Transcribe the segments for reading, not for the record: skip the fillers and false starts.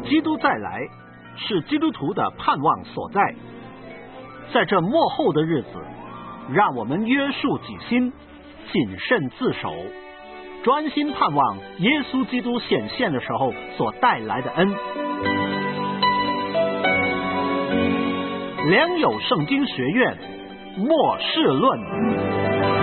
基督再来是基督徒的盼望所在。在这末后的日子，让我们约束己心，谨慎自守，专心盼望耶稣基督显现的时候所带来的恩。良友圣经学院末世论。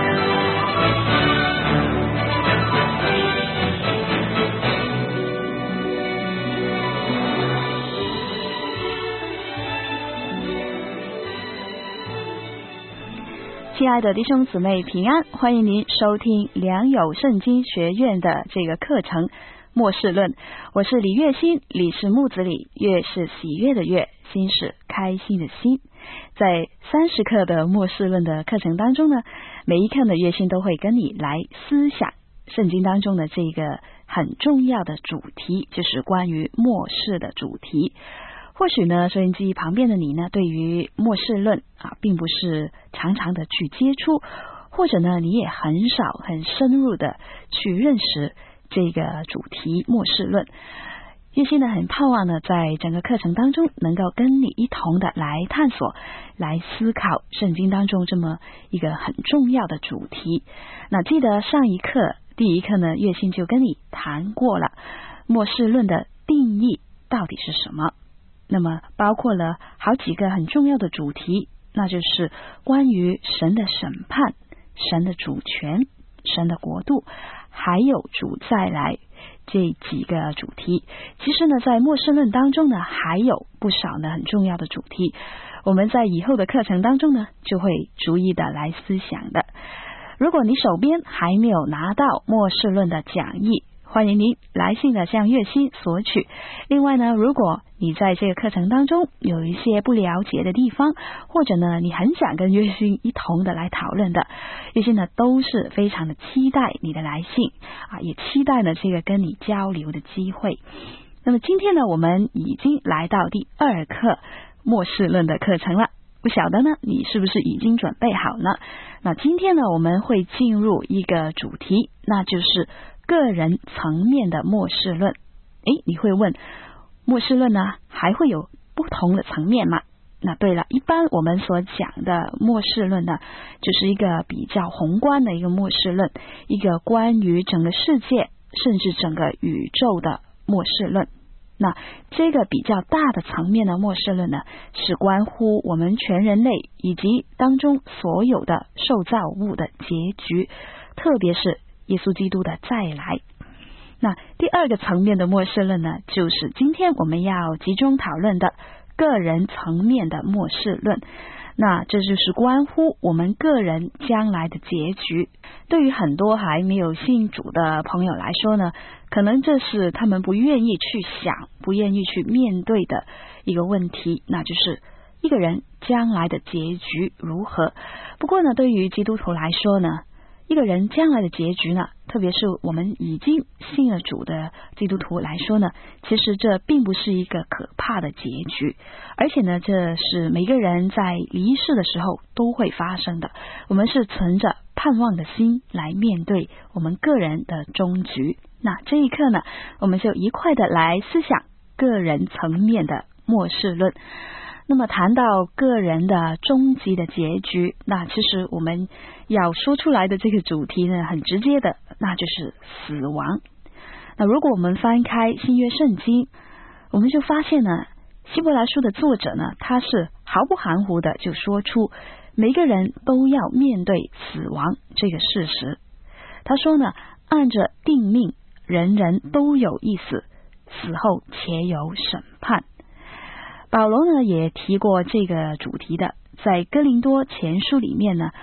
亲爱的弟兄姊妹平安，欢迎您收听良友圣经学院的这个课程末世论。我是李月心，李是木子李，月是喜悦的月，心是开心的心。在30课的末世论的课程当中呢，每一课的月心都会跟你来思想圣经当中的这个很重要的主题，就是关于末世的主题。或许呢，收音机旁边的你呢，对于末世论并不是常常的去接触，或者呢，你也很少很深入的去认识这个主题末世论。月心呢，很盼望呢，在整个课程当中能够跟你一同的来探索，来思考圣经当中这么一个很重要的主题。那记得上一课第一课呢，月心就跟你谈过了末世论的定义到底是什么。那么包括了好几个很重要的主题，那就是关于神的审判、神的主权、神的国度，还有主再来这几个主题。其实呢，在末世论当中呢，还有不少呢很重要的主题，我们在以后的课程当中呢，就会逐一的来思想的。如果你手边还没有拿到末世论的讲义，欢迎您来信的向月心索取。另外呢，如果你在这个课程当中有一些不了解的地方，或者呢你很想跟月心一同的来讨论的，月心呢都是非常的期待你的来信也期待呢这个跟你交流的机会。那么今天呢，我们已经来到第2课末世论的课程了，不晓得呢你是不是已经准备好呢？那今天呢，我们会进入一个主题，那就是个人层面的末世论。你会问，末世论呢还会有不同的层面吗？那对了，一般我们所讲的末世论呢，就是一个比较宏观的一个末世论，一个关于整个世界甚至整个宇宙的末世论。那这个比较大的层面的末世论呢，是关乎我们全人类以及当中所有的受造物的结局，特别是耶稣基督的再来。那第2个层面的末世论呢，就是今天我们要集中讨论的个人层面的末世论。那这就是关乎我们个人将来的结局。对于很多还没有信主的朋友来说呢，可能这是他们不愿意去想、不愿意去面对的一个问题，那就是一个人将来的结局如何。不过呢，对于基督徒来说呢，一个人将来的结局呢，特别是我们已经信了主的基督徒来说呢，其实这并不是一个可怕的结局，而且呢，这是每个人在离世的时候都会发生的。我们是存着盼望的心来面对我们个人的终局。那这一刻呢，我们就一块的来思想个人层面的末世论。那么谈到个人的终极的结局，那其实我们要说出来的这个主题呢，很直接的，那就是死亡。那如果我们翻开新约圣经，我们就发现呢，希伯来书的作者呢，他是毫不含糊的就说出每个人都要面对死亡这个事实。他说呢，按着定命，人人都有一死，死后且有审判。保罗呢也提过这个主题的，在哥林多前书里面呢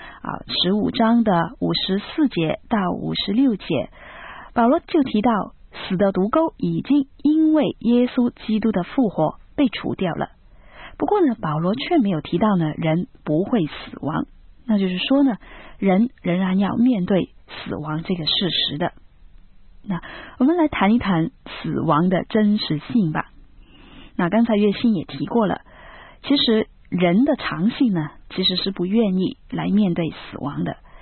15章的54节到56节，保罗就提到死的毒钩已经因为耶稣基督的复活被除掉了。不过呢，保罗却没有提到呢人不会死亡，那就是说呢，人仍然要面对死亡这个事实的。那我们来谈一谈死亡的真实性吧。那刚才月心也提过了，其实人的常性呢，其实是不愿意来面对死亡的。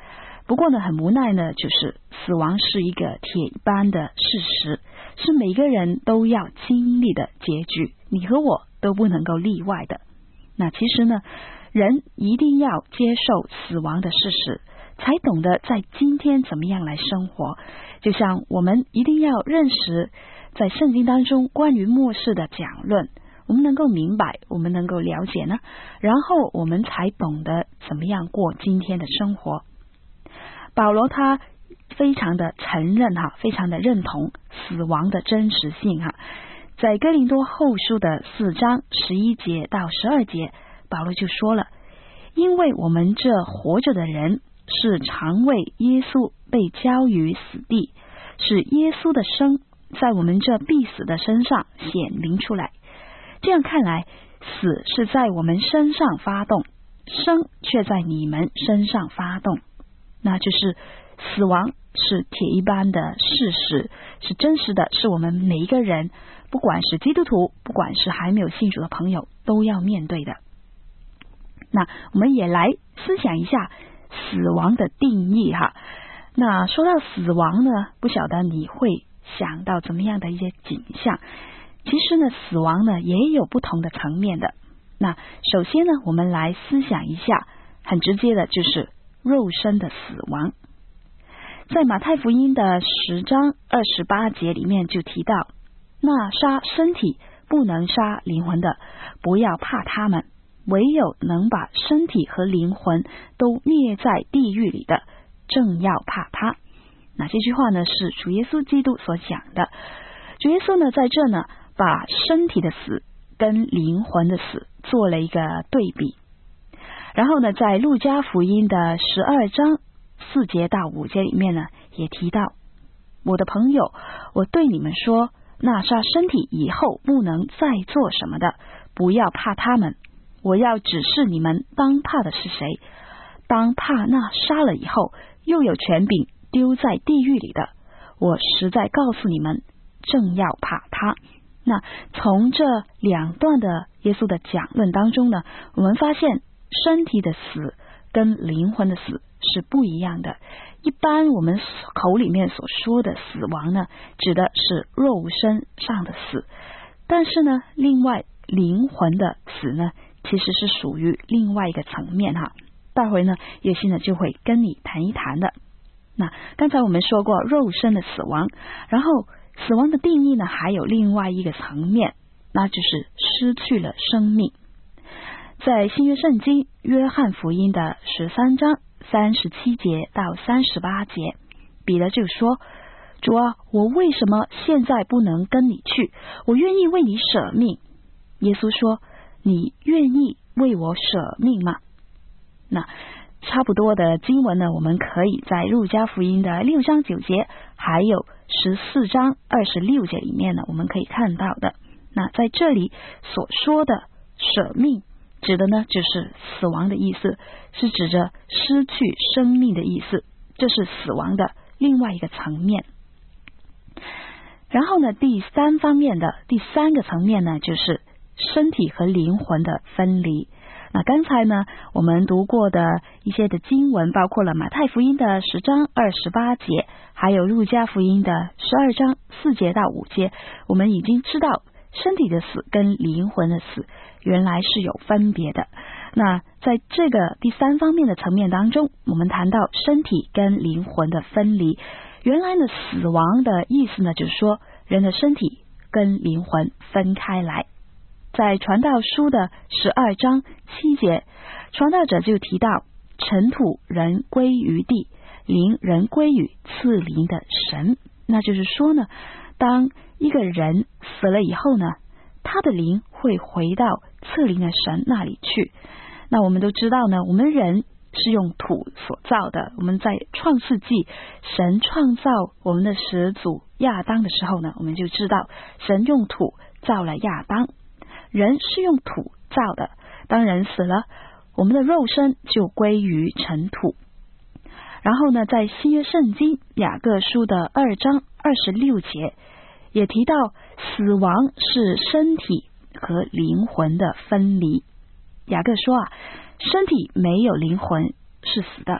不过呢，很无奈呢，就是死亡是一个铁一般的事实，是每个人都要经历的结局，你和我都不能够例外的。那其实呢，人一定要接受死亡的事实，才懂得在今天怎么样来生活。就像我们一定要认识在圣经当中关于末世的讲论，我们能够明白，我们能够了解呢，然后我们才懂得怎么样过今天的生活。保罗他非常的承认非常的认同死亡的真实性在哥林多后书的4章11节到12节，保罗就说了，因为我们这活着的人是常为耶稣被交于死地，使耶稣的生在我们这必死的身上显明出来。这样看来，死是在我们身上发动，生却在你们身上发动。那就是死亡是铁一般的事实，是真实的，是我们每一个人，不管是基督徒，不管是还没有信主的朋友，都要面对的。那我们也来思想一下死亡的定义那说到死亡呢，不晓得你会想到怎么样的一些景象。其实呢，死亡呢也有不同的层面的。那首先呢，我们来思想一下，很直接的就是肉身的死亡。在马太福音的10章28节里面就提到，那杀身体不能杀灵魂的，不要怕他们，唯有能把身体和灵魂都灭在地狱里的，正要怕他。那这句话呢是主耶稣基督所讲的。主耶稣呢在这呢把身体的死跟灵魂的死做了一个对比。然后呢，在路加福音的12章4节到5节里面呢，也提到，我的朋友，我对你们说，那杀身体以后不能再做什么的，不要怕他们。我要指示你们当怕的是谁，当怕那杀了以后又有权柄丢在地狱里的。我实在告诉你们，正要怕他。那从这两段的耶稣的讲论当中呢，我们发现身体的死跟灵魂的死是不一样的。一般我们口里面所说的死亡呢，指的是肉身上的死，但是呢，另外灵魂的死呢，其实是属于另外一个层面待会呢，叶欣呢就会跟你谈一谈的。那刚才我们说过肉身的死亡，然后死亡的定义呢，还有另外一个层面，那就是失去了生命。在新约圣经约翰福音的13章37节到38节，彼得就说，主啊，我为什么现在不能跟你去？我愿意为你舍命。耶稣说，你愿意为我舍命吗？那差不多的经文呢，我们可以在路加福音的6章9节还有14章26节里面呢，我们可以看到的。那在这里所说的舍命指的呢，就是死亡的意思，是指着失去生命的意思，这是死亡的另外一个层面。然后呢，第三个层面呢，就是身体和灵魂的分离。那刚才呢，我们读过的一些的经文，包括了马太福音的10章28节，还有路加福音的12章4节到5节，我们已经知道身体的死跟灵魂的死原来是有分别的。那在这个第三方面的层面当中，我们谈到身体跟灵魂的分离，原来呢，死亡的意思呢，就是说人的身体跟灵魂分开来。在传道书的12章7节，传道者就提到，尘土人归于地，灵人归于赐灵的神。那就是说呢，当一个人死了以后呢，他的灵会回到赐灵的神那里去。那我们都知道呢，我们人是用土所造的。我们在创世纪神创造我们的始祖亚当的时候呢，我们就知道神用土造了亚当。人是用土造的，当人死了，我们的肉身就归于尘土。然后呢，在新约圣经雅各书的2章26节也提到，死亡是身体和灵魂的分离。雅各说身体没有灵魂是死的，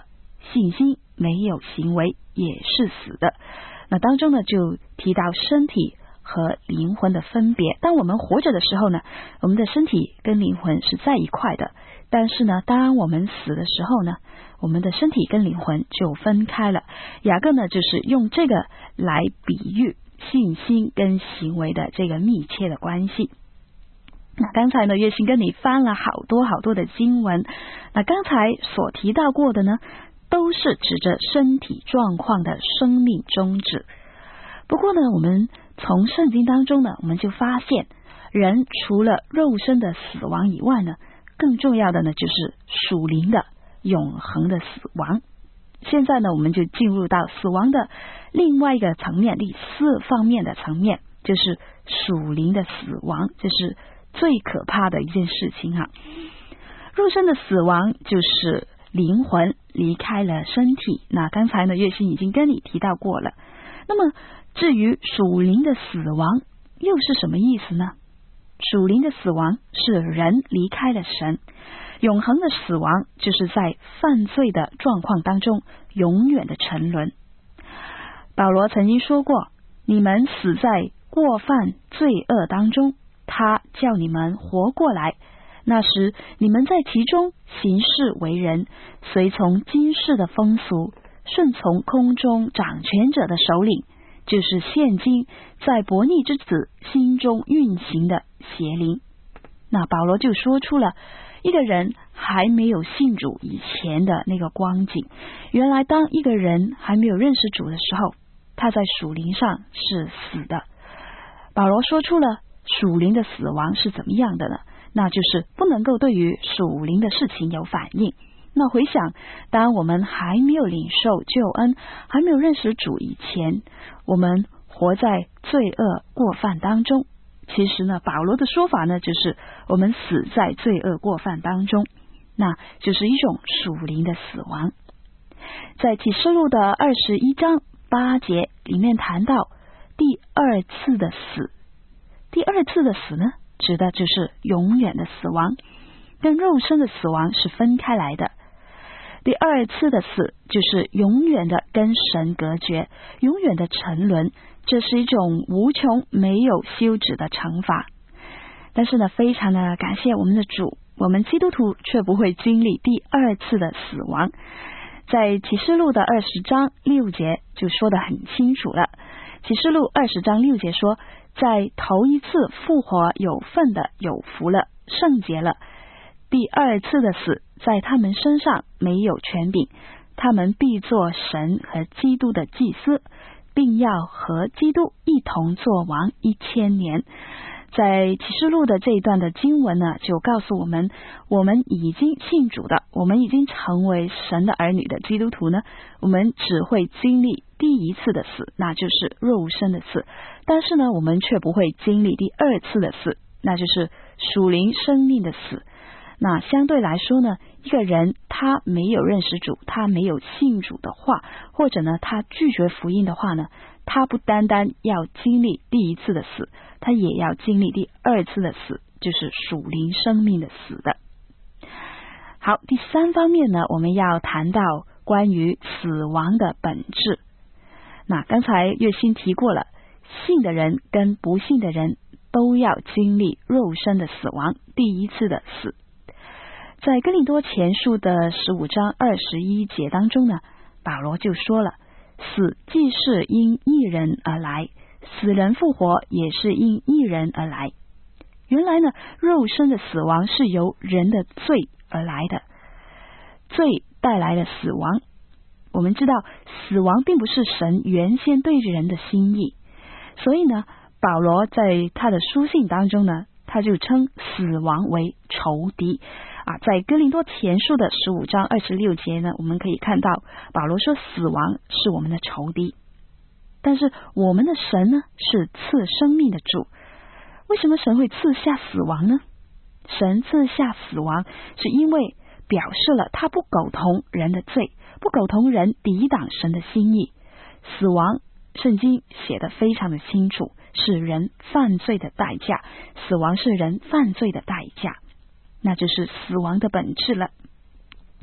信心没有行为也是死的。那当中呢就提到身体和灵魂的分别。当我们活着的时候呢，我们的身体跟灵魂是在一块的，但是呢当我们死的时候呢，我们的身体跟灵魂就分开了。雅各呢就是用这个来比喻信心跟行为的这个密切的关系。那刚才呢月心跟你翻了好多的经文，那刚才所提到过的呢都是指着身体状况的生命终止。不过呢我们从圣经当中呢我们就发现，人除了肉身的死亡以外呢，更重要的呢就是属灵的永恒的死亡。现在呢我们就进入到死亡的另外一个层面，第4方面的层面，就是属灵的死亡，这是最可怕的一件事情啊。肉身的死亡就是灵魂离开了身体，那刚才呢月心已经跟你提到过了。那么至于属灵的死亡又是什么意思呢？属灵的死亡是人离开了神，永恒的死亡就是在犯罪的状况当中永远的沉沦。保罗曾经说过，你们死在过犯罪恶当中，他叫你们活过来，那时你们在其中行事为人，随从今世的风俗，顺从空中掌权者的首领，就是现今在悖逆之子心中运行的邪灵。那保罗就说出了一个人还没有信主以前的那个光景。原来当一个人还没有认识主的时候，他在属灵上是死的。保罗说出了属灵的死亡是怎么样的呢？那就是不能够对于属灵的事情有反应。那回想，当我们还没有领受救恩，还没有认识主以前，我们活在罪恶过犯当中。其实呢，保罗的说法呢，就是我们死在罪恶过犯当中，那就是一种属灵的死亡。在启示录的21章8节里面谈到第二次的死。第二次的死呢，指的就是永远的死亡，跟肉身的死亡是分开来的。第二次的死就是永远的跟神隔绝，永远的沉沦，这是一种无穷没有休止的惩罚。但是呢，非常的感谢我们的主，我们基督徒却不会经历第二次的死亡。在启示录的20章6节就说得很清楚了。启示录20章6节说，在头一次复活有份的有福了，圣洁了。第二次的死在他们身上没有权柄，他们必做神和基督的祭司，并要和基督一同作王1000年。在启示录的这一段的经文呢，就告诉我们，我们已经信主的，我们已经成为神的儿女的基督徒呢，我们只会经历第一次的死，那就是肉身的死，但是呢，我们却不会经历第二次的死，那就是属灵生命的死。那相对来说呢，一个人他没有认识主，他没有信主的话，或者呢他拒绝福音的话呢，他不单单要经历第一次的死，他也要经历第二次的死，就是属灵生命的死的。好，第3方面呢，我们要谈到关于死亡的本质。那刚才月心提过了，信的人跟不信的人都要经历肉身的死亡，第一次的死。在哥林多前书的15章21节当中呢，保罗就说了，死既是因一人而来，死人复活也是因一人而来。原来呢，肉身的死亡是由人的罪而来的，罪带来了死亡。我们知道死亡并不是神原先对人的心意，所以呢，保罗在他的书信当中呢，他就称死亡为仇敌在哥林多前书的15章26节呢，我们可以看到保罗说死亡是我们的仇敌。但是我们的神呢，是赐生命的主。为什么神会赐下死亡呢？神赐下死亡是因为表示了他不苟同人的罪，不苟同人抵挡神的心意。死亡圣经写得非常的清楚，是人犯罪的代价，死亡是人犯罪的代价，那就是死亡的本质了。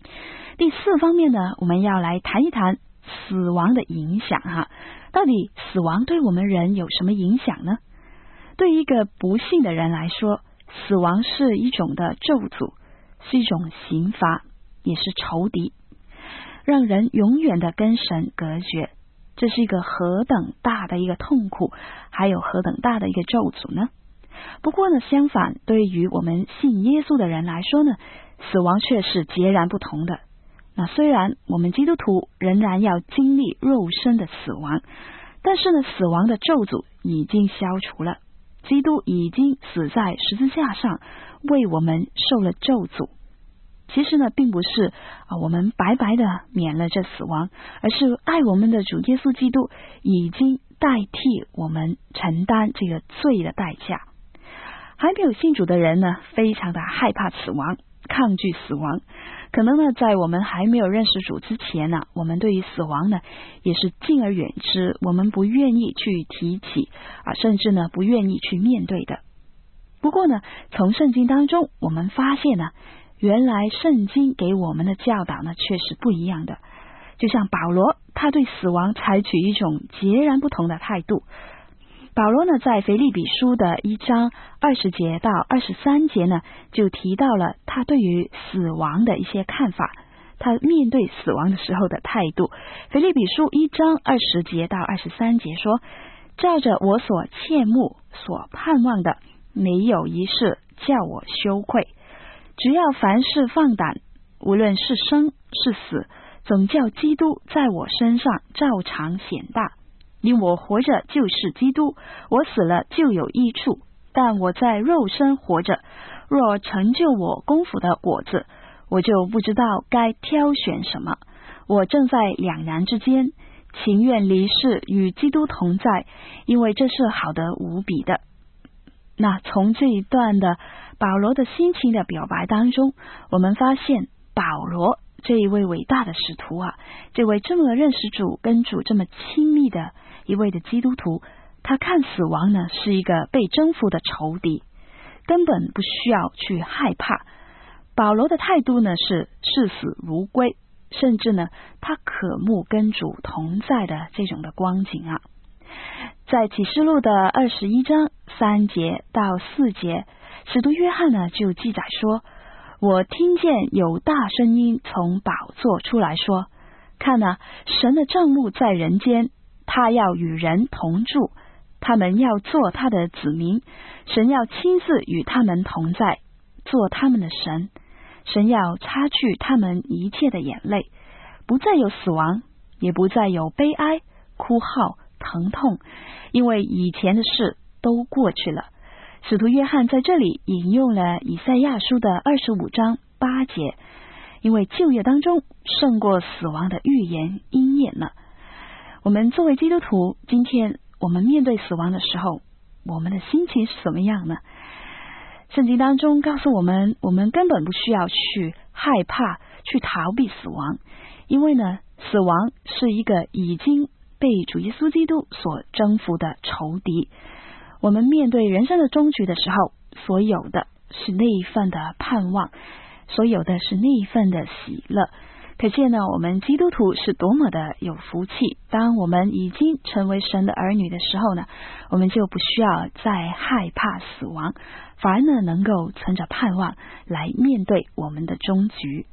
第4方面呢，我们要来谈一谈死亡的影响到底死亡对我们人有什么影响呢？对于一个不幸的人来说，死亡是一种的咒诅，是一种刑罚，也是仇敌，让人永远的跟神隔绝。这是一个何等大的一个痛苦，还有何等大的一个咒诅呢？不过呢，相反，对于我们信耶稣的人来说呢，死亡却是截然不同的。那虽然我们基督徒仍然要经历肉身的死亡，但是呢，死亡的咒诅已经消除了，基督已经死在十字架上，为我们受了咒诅。其实呢，并不是我们白白的免了这死亡，而是爱我们的主耶稣基督已经代替我们承担这个罪的代价。还没有信主的人呢，非常的害怕死亡，抗拒死亡。可能呢，在我们还没有认识主之前呢，我们对于死亡呢也是敬而远之，我们不愿意去提起甚至呢不愿意去面对的。不过呢，从圣经当中我们发现呢，原来圣经给我们的教导呢却是不一样的。就像保罗，他对死亡采取一种截然不同的态度。保罗呢，在腓立比书的1章20节到23节呢，就提到了他对于死亡的一些看法，他面对死亡的时候的态度。腓立比书1章20节到23节说：照着我所切慕所盼望的，没有一事叫我羞愧，只要凡事放胆，无论是生是死，总叫基督在我身上照常显大。因我活着就是基督，我死了就有益处，但我在肉身活着，若成就我功夫的果子，我就不知道该挑选什么。我正在两难之间，情愿离世与基督同在，因为这是好得无比的。那从这一段的保罗的心情的表白当中，我们发现保罗这一位伟大的使徒这位这么认识主跟主这么亲密的一位的基督徒，他看死亡呢是一个被征服的仇敌，根本不需要去害怕。保罗的态度呢是视死如归，甚至呢他渴慕跟主同在的这种的光景在启示录的21章3节到4节，使徒约翰呢就记载说：我听见有大声音从宝座出来说，看神的帐幕在人间，他要与人同住，他们要做他的子民，神要亲自与他们同在，做他们的神，神要擦去他们一切的眼泪，不再有死亡，也不再有悲哀、哭号、疼痛，因为以前的事都过去了。使徒约翰在这里引用了以赛亚书的25章8节，因为旧约当中胜过死亡的预言应验了。我们作为基督徒，今天我们面对死亡的时候，我们的心情是怎么样呢？圣经当中告诉我们，我们根本不需要去害怕、去逃避死亡，因为呢，死亡是一个已经被主耶稣基督所征服的仇敌。我们面对人生的终局的时候，所有的是那一份的盼望，所有的是那一份的喜乐。可见呢，我们基督徒是多么的有福气。当我们已经成为神的儿女的时候呢，我们就不需要再害怕死亡，反而呢，能够存着盼望来面对我们的终局。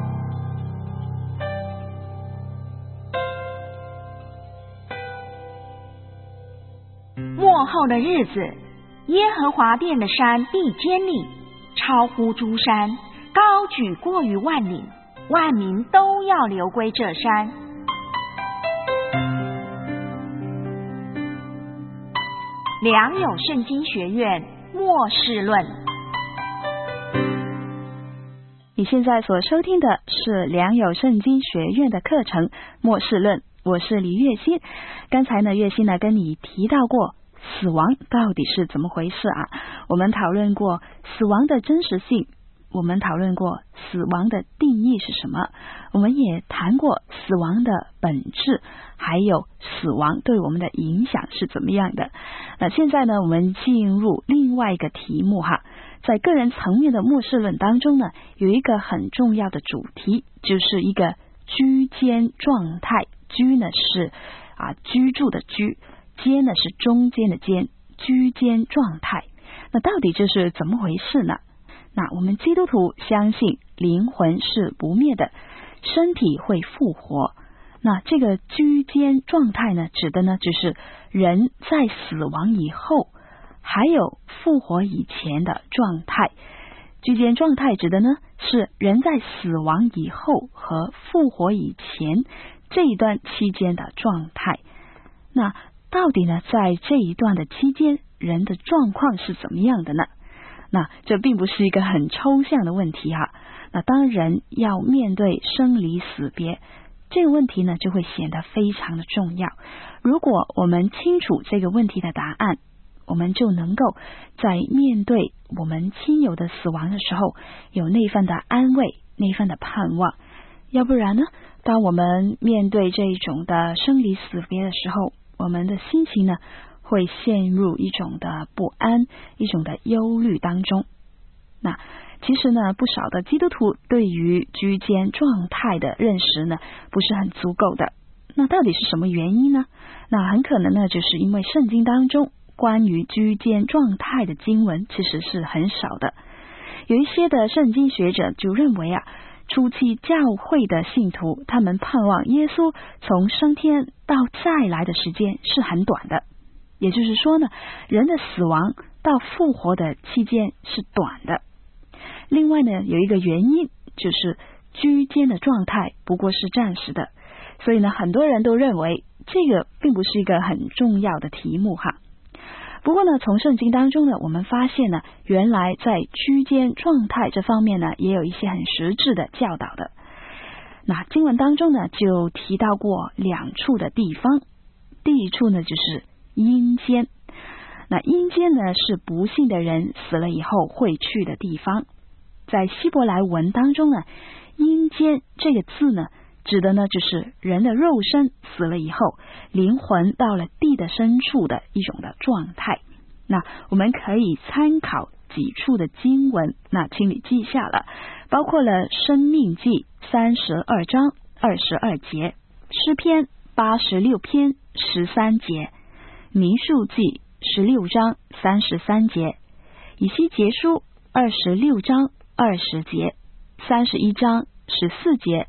末后的日子，耶和华殿的山必坚立，超乎诸山，高举过于万岭，万民都要流归这山。良友圣经学院末世论。 你现在所收听的是良友圣经学院的课程末世论，我是李月心。刚才呢，月心呢跟你提到过死亡到底是怎么回事我们讨论过死亡的真实性， 我们讨论过死亡的定义是什么，我们也谈过死亡的本质，还有死亡对我们的影响是怎么样的。那现在呢，我们进入另外一个题目哈，在个人层面的末世论当中呢，有一个很重要的主题，就是一个居间状态。居呢是居住的居，间呢是中间的间，居间状态。那到底这是怎么回事呢？那我们基督徒相信灵魂是不灭的，身体会复活。那这个居间状态呢，指的呢就是人在死亡以后还有复活以前的状态。居间状态指的呢是人在死亡以后和复活以前这一段期间的状态。那到底呢在这一段的期间人的状况是怎么样的呢？那这并不是一个很抽象的问题哈。那当人要面对生离死别这个问题呢，就会显得非常的重要。如果我们清楚这个问题的答案，我们就能够在面对我们亲友的死亡的时候有那份的安慰，那份的盼望。要不然呢，当我们面对这种的生离死别的时候，我们的心情呢会陷入一种的不安，一种的忧虑当中。那其实呢，不少的基督徒对于居间状态的认识呢不是很足够的。那到底是什么原因呢？那很可能呢就是因为圣经当中关于居间状态的经文其实是很少的。有一些的圣经学者就认为初期教会的信徒他们盼望耶稣从升天到再来的时间是很短的，也就是说呢，人的死亡到复活的期间是短的。另外呢，有一个原因就是居间的状态不过是暂时的，所以呢，很多人都认为这个并不是一个很重要的题目哈。不过呢，从圣经当中呢，我们发现呢，原来在居间状态这方面呢，也有一些很实质的教导的。那经文当中呢，就提到过2处的地方。第一处呢，就是阴间。那阴间呢，是不幸的人死了以后会去的地方。在希伯来文当中呢，阴间这个字呢，指的呢就是人的肉身死了以后，灵魂到了地的深处的一种的状态。那我们可以参考几处的经文，那请你记下了，包括了申命记32章22节，诗篇86篇13节，民数记16章33节，以西结书26章20节，31章14节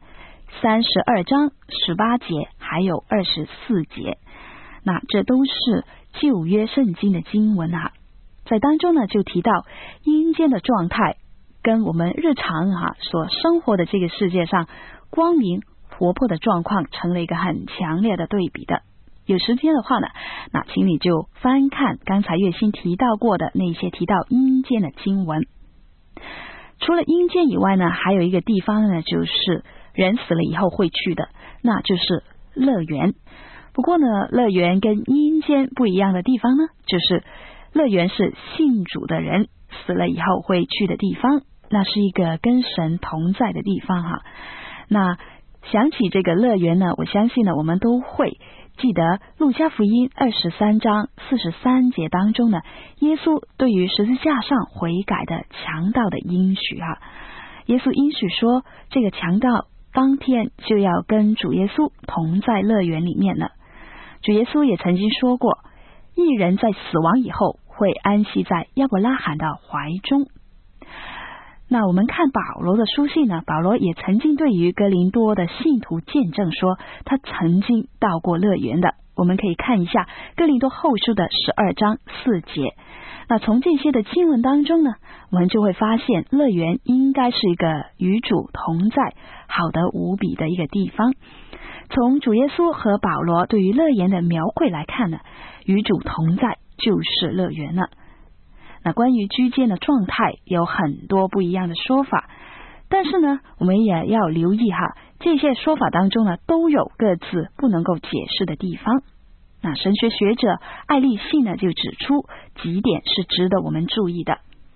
，32章18节，还有24节。那这都是旧约圣经的经文在当中呢就提到阴间的状态跟我们日常所生活的这个世界上光明活泼的状况成了一个很强烈的对比的。有时间的话呢，那请你就翻看刚才月心提到过的那些提到阴间的经文。除了阴间以外呢，还有一个地方呢，就是人死了以后会去的，那就是乐园。不过呢，乐园跟阴间不一样的地方呢，就是乐园是信主的人死了以后会去的地方，那是一个跟神同在的地方那想起这个乐园呢，我相信呢，我们都会记得路加福音23章43节当中呢，耶稣对于十字架上悔改的强盗的应许耶稣应许说，这个强盗当天就要跟主耶稣同在乐园里面了。主耶稣也曾经说过，义人在死亡以后会安息在亚伯拉罕的怀中。那我们看保罗的书信呢，保罗也曾经对于哥林多的信徒见证说，他曾经到过乐园的。我们可以看一下哥林多后书的12章4节。那从这些的经文当中呢，我们就会发现乐园应该是一个与主同在好得无比的一个地方。从主耶稣和保罗对于乐园的描绘来看呢，与主同在就是乐园了。那关于居间的状态有很多不一样的说法，但是呢，我们也要留意这些说法当中呢，都有各自不能够解释的地方。那神学学者艾利信呢就指出几点是值得我们注意的。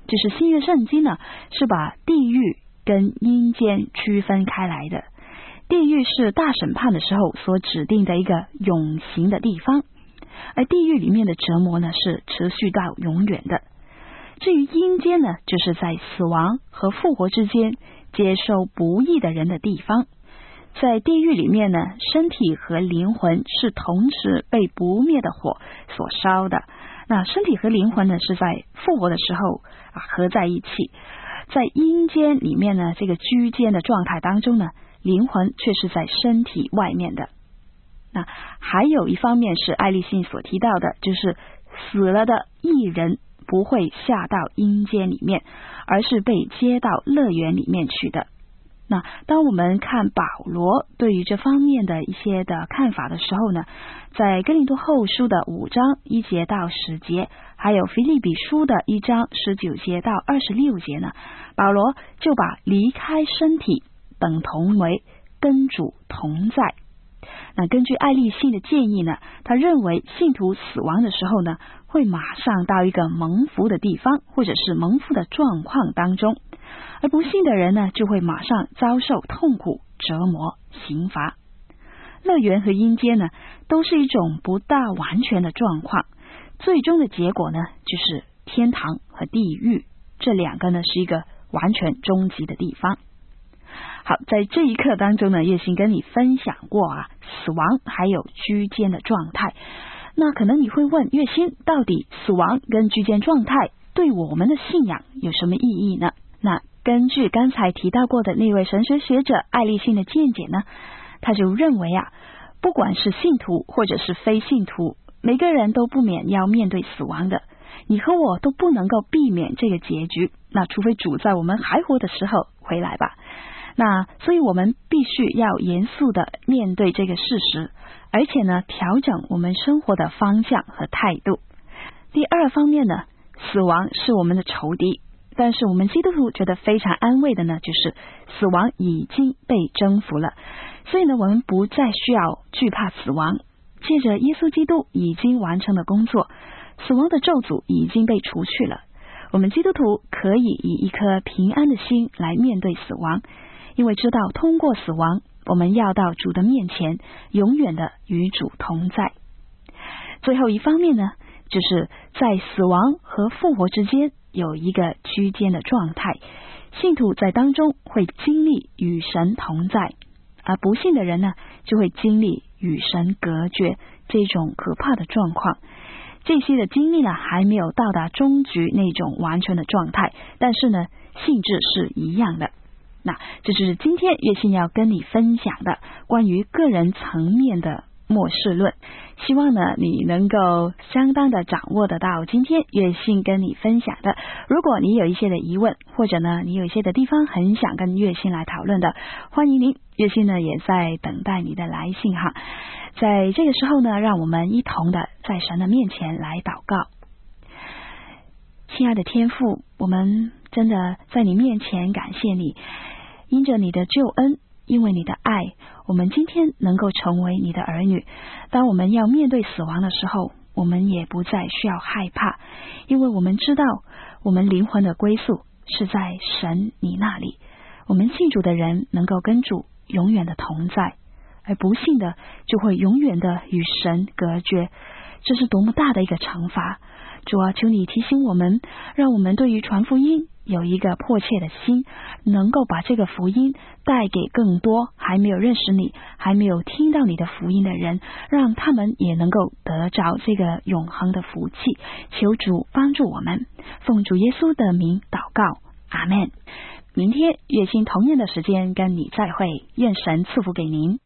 就是新约圣经呢是把地狱跟阴间区分开来的。地狱是大审判的时候所指定的一个永刑的地方，而地狱里面的折磨呢是持续到永远的。至于阴间呢，就是在死亡和复活之间接受不义的人的地方。在地狱里面呢，身体和灵魂是同时被不灭的火所烧的。那身体和灵魂呢是在复活的时候合在一起。在阴间里面呢，这个居间的状态当中呢，灵魂却是在身体外面的。那还有一方面是爱立信所提到的，就是死了的义人不会下到阴间里面，而是被接到乐园里面去的。那当我们看保罗对于这方面的一些的看法的时候呢，在哥林多后书的5章1节到10节，还有腓立比书的1章19节到26节呢，保罗就把离开身体等同为跟主同在。那根据爱立信的建议呢，他认为信徒死亡的时候呢，会马上到一个蒙福的地方，或者是蒙福的状况当中，而不幸的人呢，就会马上遭受痛苦、折磨、刑罚。乐园和阴间呢，都是一种不大完全的状况，最终的结果呢，就是天堂和地狱，这两个呢是一个完全终极的地方。好，在这一课当中呢，叶欣跟你分享过死亡还有居间的状态。那可能你会问，叶欣，到底死亡跟居间状态对我们的信仰有什么意义呢？那根据刚才提到过的那位神学学者爱立信的见解呢，他就认为不管是信徒或者是非信徒，每个人都不免要面对死亡的。你和我都不能够避免这个结局，那除非主在我们还活的时候回来吧。那所以我们必须要严肃的面对这个事实，而且呢，调整我们生活的方向和态度。第二方面呢，死亡是我们的仇敌，但是我们基督徒觉得非常安慰的呢，就是死亡已经被征服了。所以呢，我们不再需要惧怕死亡，借着耶稣基督已经完成的工作，死亡的咒诅已经被除去了。我们基督徒可以以一颗平安的心来面对死亡，因为知道通过死亡，我们要到主的面前，永远的与主同在。最后一方面呢，就是在死亡和复活之间有一个居间的状态，信徒在当中会经历与神同在，而不信的人呢，就会经历与神隔绝这种可怕的状况。这些的经历呢，还没有到达终局那种完全的状态，但是呢，性质是一样的。那这就是今天月信要跟你分享的关于个人层面的末世论，希望呢你能够相当的掌握得到今天月信跟你分享的。如果你有一些的疑问，或者呢你有一些的地方很想跟月信来讨论的，欢迎您，月信呢也在等待你的来信哈。在这个时候呢，让我们一同的在神的面前来祷告。亲爱的天父，我们真的在你面前感谢你，因着你的救恩，因为你的爱，我们今天能够成为你的儿女。当我们要面对死亡的时候，我们也不再需要害怕，因为我们知道我们灵魂的归宿是在神你那里。我们信主的人能够跟主永远的同在，而不信的就会永远的与神隔绝。这是多么大的一个惩罚！主啊，求你提醒我们，让我们对于传福音有一个迫切的心，能够把这个福音带给更多还没有认识你、还没有听到你的福音的人，让他们也能够得着这个永恒的福气。求主帮助我们，奉主耶稣的名祷告，阿们。明天月薪同样的时间跟你再会，愿神赐福给您。